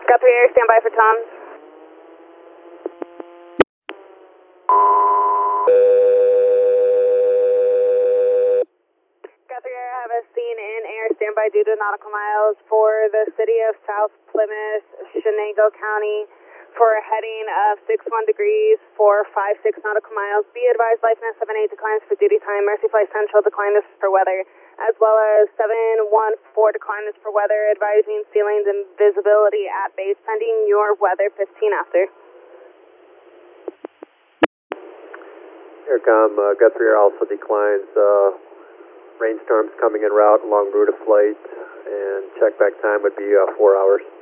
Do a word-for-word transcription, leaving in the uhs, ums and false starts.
Guthrie Air, stand by for Tom. Guthrie Air, have a scene in air standby due to nautical miles for the city of South Plymouth, Chenango County, for a heading of six one degrees for five six nautical miles. Be advised, Life Net seven eight declines for duty time. Mercy Flight Central declines for weather, as well as seven one four declines for weather, advising ceilings and visibility at base pending your weather fifteen after. Aircom, uh, Guthrie Air also declines uh, rainstorms coming en route along route of flight, and check back time would be uh, four hours.